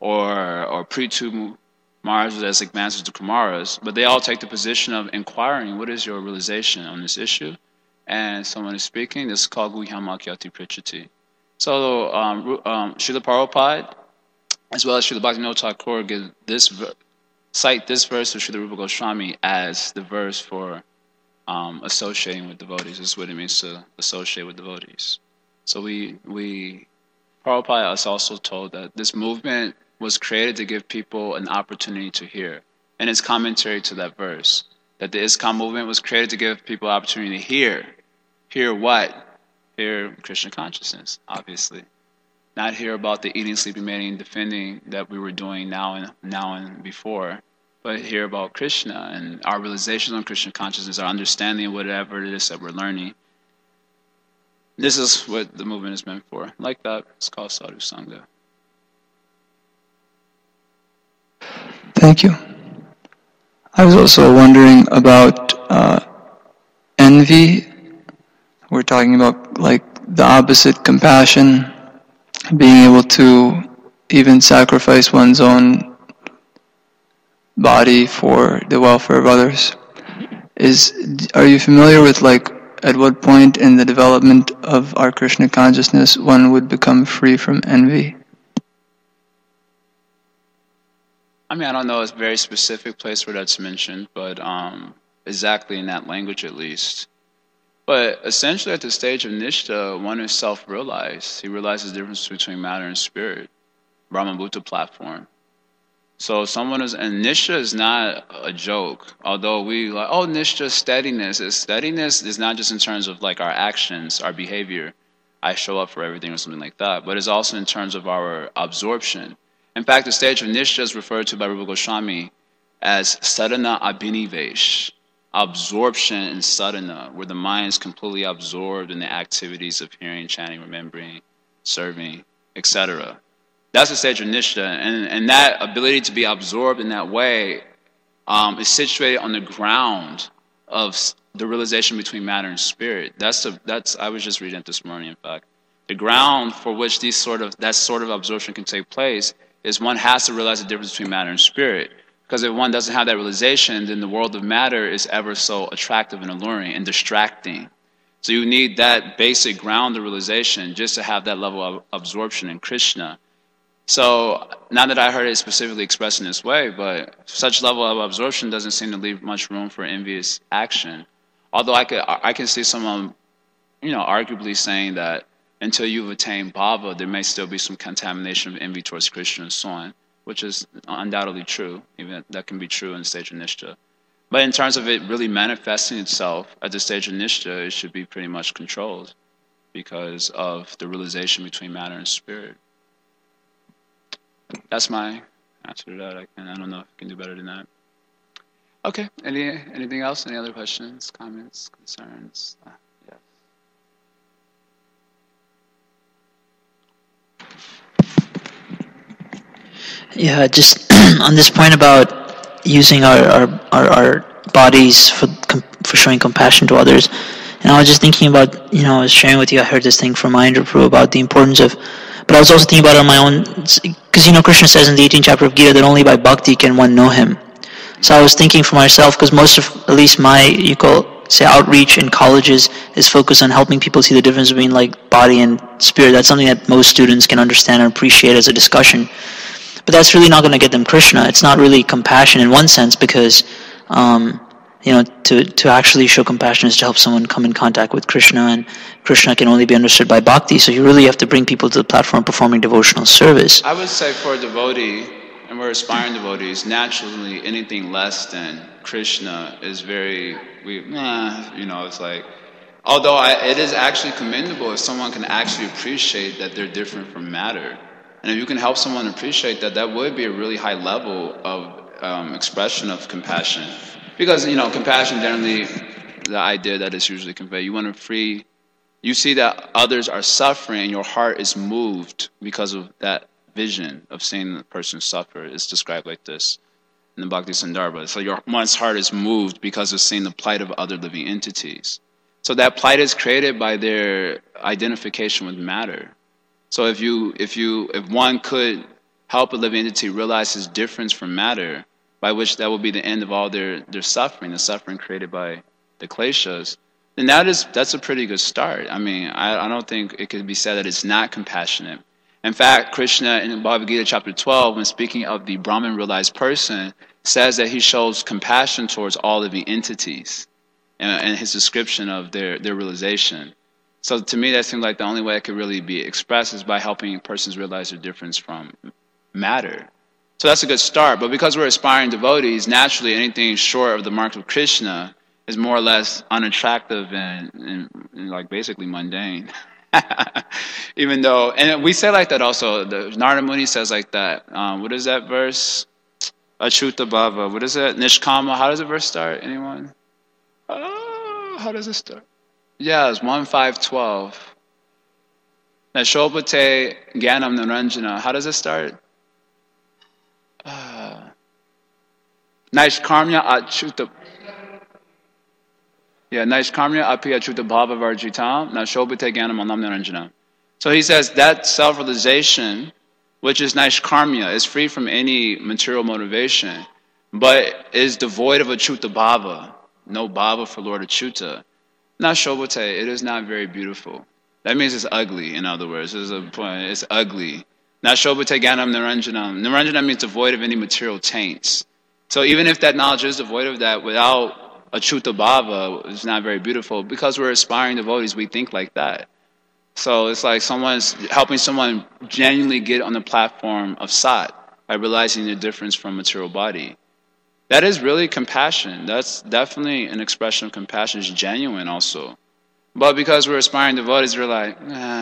or Prithu Maharaj was as advanced as the Kumaras, but they all take the position of inquiring, what is your realization on this issue? And someone is speaking, this is called Guhyam Akyati Prichati. So Srila Prabhupada, as well as Srila Bhaktivinoda Thakur, cite this verse of Srila Rupa Goswami as the verse for associating with devotees. This is what it means to associate with devotees. So Prabhupada is also told that this movement was created to give people an opportunity to hear. And his commentary to that verse, that the ISKCON movement was created to give people an opportunity to hear. Hear what? Hear Krishna consciousness, obviously. Not hear about the eating, sleeping, mating, defending that we were doing now and before, but hear about Krishna and our realization on Krishna consciousness, our understanding of whatever it is that we're learning. This is what the movement is meant for. Like that, it's called Sadhu Sangha. Thank you. I was also wondering about envy. We're talking about like the opposite, compassion, being able to even sacrifice one's own body for the welfare of others. Are you familiar with like at what point in the development of our Krishna consciousness one would become free from envy? I mean, I don't know a very specific place where that's mentioned, but exactly in that language at least. But essentially at the stage of Nishtha, one is self-realized. He realizes the difference between matter and spirit. Brahmabhuta platform. So someone is, and Nishtha is not a joke. Although we like, oh, Nishtha, steadiness. Steadiness is not just in terms of like our actions, our behavior. I show up for everything or something like that. But it's also in terms of our absorption. In fact, the stage of Nishtha is referred to by Rupa Goswami as sadhana abhinivesh, absorption in sadhana, where the mind is completely absorbed in the activities of hearing, chanting, remembering, serving, etc. That's the stage of Nishtha, and that ability to be absorbed in that way is situated on the ground of the realization between matter and spirit. That's I was just reading it this morning, in fact. The ground for which that sort of absorption can take place is one has to realize the difference between matter and spirit. Because if one doesn't have that realization, then the world of matter is ever so attractive and alluring and distracting. So you need that basic ground of realization just to have that level of absorption in Krishna. So, not that I heard it specifically expressed in this way, but such level of absorption doesn't seem to leave much room for envious action. Although I can see someone, arguably saying that until you've attained bhava, there may still be some contamination of envy towards Krishna and so on, which is undoubtedly true. Even that can be true in the stage of Nishtha. But in terms of it really manifesting itself at the stage of Nishtha, it should be pretty much controlled because of the realization between matter and spirit. That's my answer to that. I don't know if I can do better than that. Okay. Anything else? Any other questions, comments, concerns? Yeah, just on this point about using our bodies for showing compassion to others. And I was just thinking about, I was sharing with you, I heard this thing from Mahendra Prabhu about the importance of, but I was also thinking about it on my own, because, Krishna says in the 18th chapter of Gita that only by bhakti can one know him. So I was thinking for myself, because most of, at least my, outreach in colleges is focused on helping people see the difference between like body and spirit. That's something that most students can understand and appreciate as a discussion. But that's really not going to get them Krishna. It's not really compassion in one sense, because to actually show compassion is to help someone come in contact with Krishna, and Krishna can only be understood by bhakti, so you really have to bring people to the platform performing devotional service. I would say for a devotee, and we're aspiring devotees, naturally anything less than Krishna is it's like, although it is actually commendable if someone can actually appreciate that they're different from matter. And if you can help someone appreciate that, that would be a really high level of expression of compassion. Because, compassion generally, the idea that it's usually conveyed, you see that others are suffering and your heart is moved because of that vision of seeing the person suffer. It's described like this in the Bhakti Sandarbha. So one's heart is moved because of seeing the plight of other living entities. So that plight is created by their identification with matter. So if one could help a living entity realize his difference from matter, by which that will be the end of all their suffering, the suffering created by the kleshas, then that's a pretty good start. I mean, I don't think it could be said that it's not compassionate. In fact, Krishna in Bhagavad Gita chapter 12, when speaking of the Brahman realized person, says that he shows compassion towards all living entities and his description of their realization. So to me, that seems like the only way it could really be expressed is by helping persons realize their difference from matter. So that's a good start. But because we're aspiring devotees, naturally anything short of the mark of Krishna is more or less unattractive and like basically mundane. Even though, and we say like that also, the Narada Muni says like that. What is that verse? Achuta Bhava. What is it? Nishkama. How does the verse start? Anyone? How does it start? Yeah, it's 1:5:12. Nashobhate Gyanam Naranjana. How does it start? Naishkarmya Achuta. Yeah, Naishkarmya Api Achuta Bhava Varjitam. Nashobhate Gyanam Anam Naranjana. So he says that self-realization, which is Naishkarmya, is free from any material motivation, but is devoid of Achuta Bhava. No Bhava for Lord Achuta. Nashobhate, it is not very beautiful. That means it's ugly, in other words. This is a point. It's ugly. Nashobhate Gyanam Naranjanam. Naranjana means devoid of any material taints. So even if that knowledge is devoid of that, without Achuta Bhava, it's not very beautiful. Because we're aspiring devotees, we think like that. So it's like someone's helping someone genuinely get on the platform of Sat by realizing the difference from material body. That is really compassion. That's definitely an expression of compassion. It's genuine also. But because we're aspiring devotees, we're like,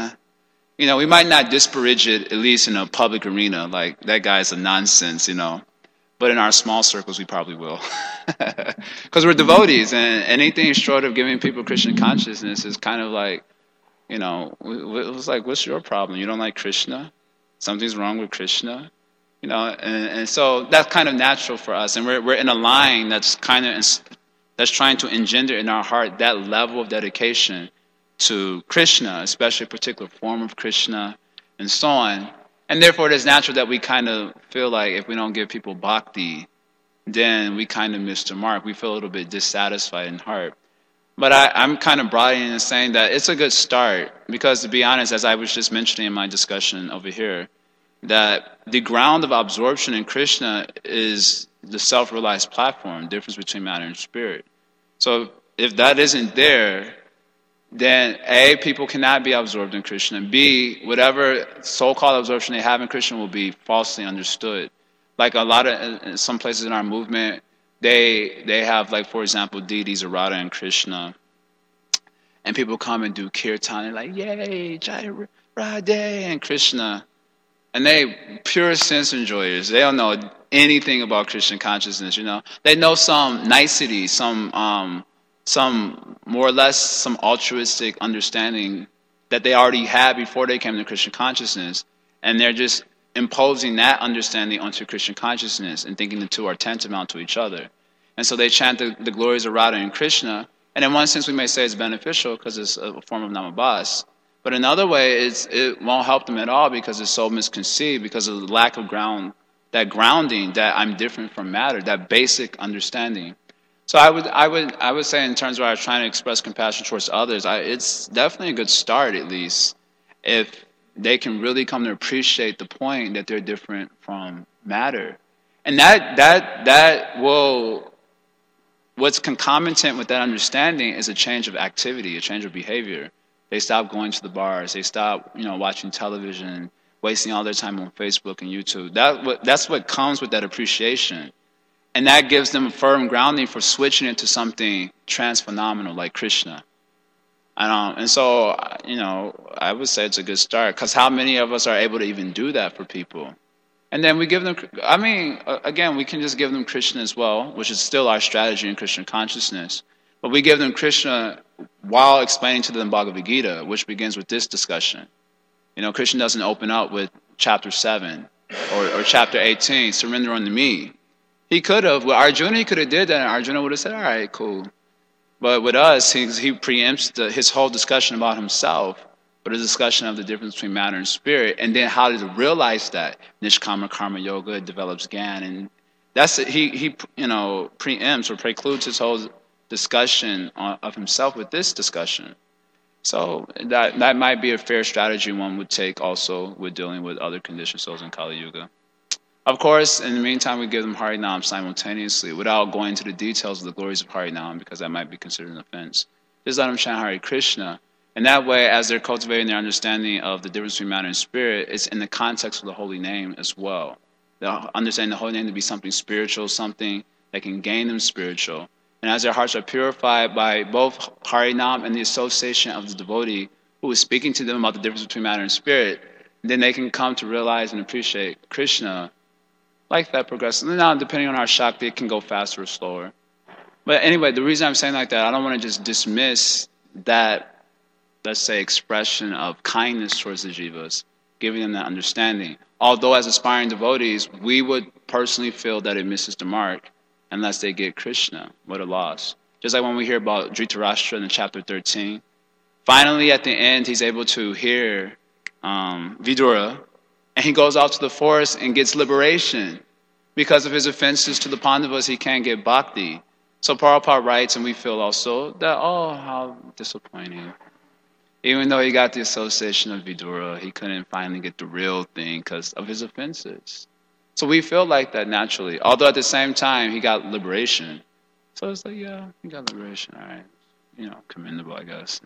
we might not disparage it, at least in a public arena, like, that guy's a nonsense, But in our small circles, we probably will. Because we're devotees, and anything short of giving people Krishna consciousness is kind of like, it was like, what's your problem? You don't like Krishna? Something's wrong with Krishna? And so that's kind of natural for us, and we're in a line that's that's trying to engender in our heart that level of dedication to Krishna, especially a particular form of Krishna, and so on. And therefore, it is natural that we kind of feel like if we don't give people bhakti, then we kind of miss the mark. We feel a little bit dissatisfied in heart. But I'm kind of broadening and saying that it's a good start, because to be honest, as I was just mentioning in my discussion over here, that the ground of absorption in Krishna is the self-realized platform, difference between matter and spirit. So if that isn't there, then A, people cannot be absorbed in Krishna. B, whatever so-called absorption they have in Krishna will be falsely understood. Like in some places in our movement, they have, like, for example, deities of Radha and Krishna, and people come and do kirtan and like, yay, Jai Radha and Krishna. And they pure sense enjoyers. They don't know anything about Krishna consciousness, They know some niceties, some more or less some altruistic understanding that they already had before they came to Krishna consciousness. And they're just imposing that understanding onto Krishna consciousness and thinking the two are tantamount to each other. And so they chant the glories of Radha and Krishna. And in one sense, we may say it's beneficial because it's a form of namabhas. But in another way, it won't help them at all because it's so misconceived, because of the lack of grounding that I'm different from matter, that basic understanding. So I would say, in terms of I was trying to express compassion towards others, it's definitely a good start, at least, if they can really come to appreciate the point that they're different from matter. And that will, what's concomitant with that understanding is a change of activity, a change of behavior. They stop going to the bars. They stop, watching television, wasting all their time on Facebook and YouTube. That's what comes with that appreciation. And that gives them a firm grounding for switching into something trans-phenomenal like Krishna. And so, I would say it's a good start, because how many of us are able to even do that for people? And then we give them, again, we can just give them Krishna as well, which is still our strategy in Krishna consciousness. But we give them Krishna while explaining to them Bhagavad Gita, which begins with this discussion. Krishna doesn't open up with chapter 7 or chapter 18, surrender unto me. He could have. With Arjuna, he could have did that, and Arjuna would have said, all right, cool. But with us, he preempts his whole discussion about himself, but a discussion of the difference between matter and spirit, and then how to realize that. Nishkama Karma Yoga develops Gyan, and that's it. He preempts or precludes his whole discussion of himself with this discussion. So that might be a fair strategy one would take also with dealing with other conditioned souls in Kali Yuga. Of course, in the meantime, we give them Harinam simultaneously without going into the details of the glories of Harinam, because that might be considered an offense. Just let them chant Hare Krishna. And that way, as they're cultivating their understanding of the difference between matter and spirit, it's in the context of the holy name as well. They'll understand the holy name to be something spiritual, something that can gain them spiritual. And as their hearts are purified by both Harinam and the association of the devotee who is speaking to them about the difference between matter and spirit, then they can come to realize and appreciate Krishna like that progressively. Now, depending on our Shakti, it can go faster or slower. But anyway, the reason I'm saying like that, I don't want to just dismiss that, let's say, expression of kindness towards the jivas, giving them that understanding. Although as aspiring devotees, we would personally feel that it misses the mark unless they get Krishna. What a loss. Just like when we hear about Dhritarashtra in chapter 13. Finally, at the end, he's able to hear Vidura, and he goes out to the forest and gets liberation. Because of his offenses to the Pandavas, he can't get bhakti. So Prabhupada writes, and we feel also that, oh, how disappointing. Even though he got the association of Vidura, he couldn't finally get the real thing because of his offenses. So we feel like that naturally. Although at the same time, he got liberation. So it's like, yeah, he got liberation. All right. You know, commendable, I guess.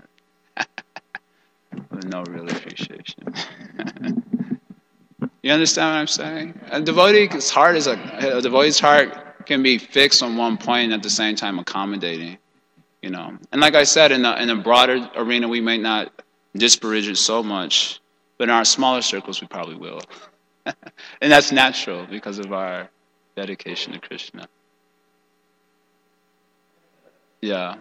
With no real appreciation. You understand what I'm saying? A devotee's heart can be fixed on one point and at the same time accommodating. You know, and like I said, in a broader arena, we may not disparage it so much, but in our smaller circles, we probably will. And that's natural because of our dedication to Krishna. Yeah.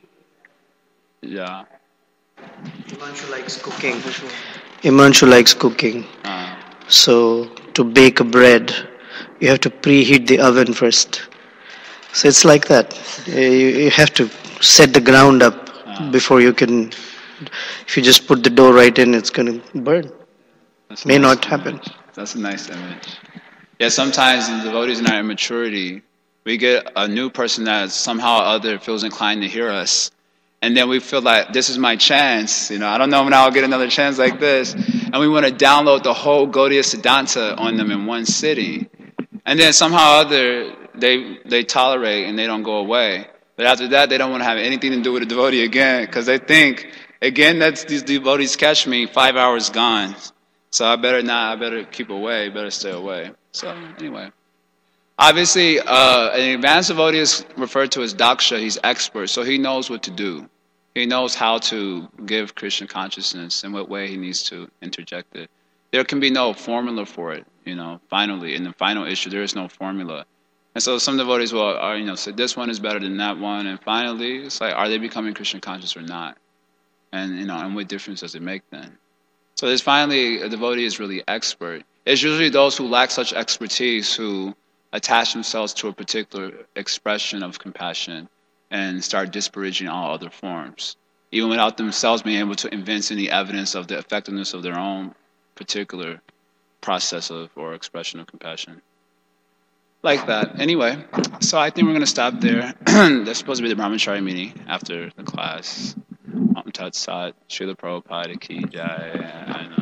Yeah. Himanshu likes cooking. Himanshu likes cooking. So to bake a bread, you have to preheat the oven first. So it's like that. You have to set the ground up before you can. If you just put the dough right in, it's going to burn. May not happen. That's a nice image. Yeah, sometimes in devotees in our immaturity, we get a new person that somehow or other feels inclined to hear us. And then we feel like, this is my chance. You know, I don't know when I'll get another chance like this. And we want to download the whole Gaudiya Siddhanta on them in one sitting. And then somehow or other, they tolerate and they don't go away. But after that, they don't want to have anything to do with a devotee again. Because they think, again, that's these devotees catch me, 5 hours gone. So I better keep away, better stay away. So anyway. Obviously, an advanced devotee is referred to as Daksha. He's expert, so he knows what to do. He knows how to give Krishna consciousness and what way he needs to interject it. There can be no formula for it, you know, finally. In the final issue, there is no formula. And so some devotees will, say this one is better than that one. And finally, it's like, are they becoming Krishna conscious or not? And, and what difference does it make then? So there's finally, a devotee is really expert. It's usually those who lack such expertise who attach themselves to a particular expression of compassion and start disparaging all other forms, even without themselves being able to evince any evidence of the effectiveness of their own particular process of or expression of compassion. Like that. Anyway, so I think we're going to stop there. That's supposed to be the Brahmachari meeting after the class. Tat Sat, Srila Prabhupada Ki Jai.